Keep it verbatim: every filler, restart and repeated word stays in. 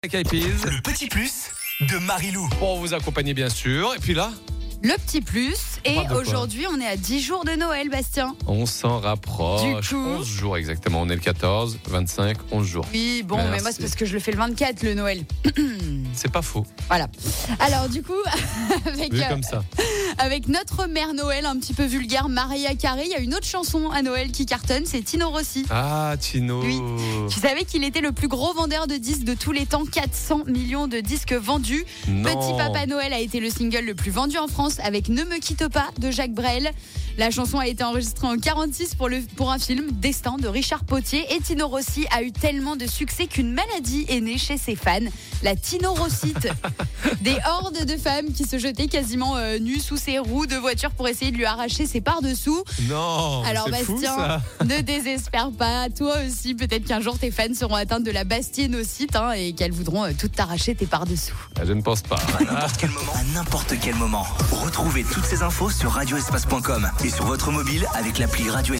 Le petit plus de Marilou. Pour vous accompagner bien sûr. Et puis là, le petit plus. Et parle de quoi aujourd'hui, on est à dix jours de Noël, Bastien. on s'en rapproche. Du coup- onze jours exactement. On est le quatorze, vingt-cinq, onze jours. Oui, bon, Merci. mais moi, c'est parce que je le fais le vingt-quatre, le Noël. C'est pas faux. Voilà. Alors, du coup, avec, Vu euh, comme ça. avec notre mère Noël un petit peu vulgaire, Mariah Carey, il y a une autre chanson à Noël qui cartonne, c'est Tino Rossi. Ah, Tino. Oui. Tu savais qu'il était le plus gros vendeur de disques de tous les temps, quatre cents millions de disques vendus. Non. Petit Papa Noël a été le single le plus vendu en France avec Ne me quitte pas de Jacques Brel. La chanson a été enregistrée en quarante-six pour, le, pour un film, Destin, de Richard Potier. Et Tino Rossi a eu tellement de succès qu'une maladie est née chez ses fans, la Tino Rossite. Des hordes de femmes qui se jetaient quasiment euh, nues sous ses roues de voiture pour essayer de lui arracher ses parts-dessous. Non. Alors c'est fou, Bastien, ça. ne désespère pas, toi aussi, peut-être qu'un jour tes fans seront atteintes de la bastiénocite hein, et qu'elles voudront euh, tout t'arracher tes parts-dessous. Ah, je ne pense pas. À n'importe quel moment. À n'importe quel moment. Retrouvez toutes ces infos sur radio espace point com et sur votre mobile avec l'appli Radio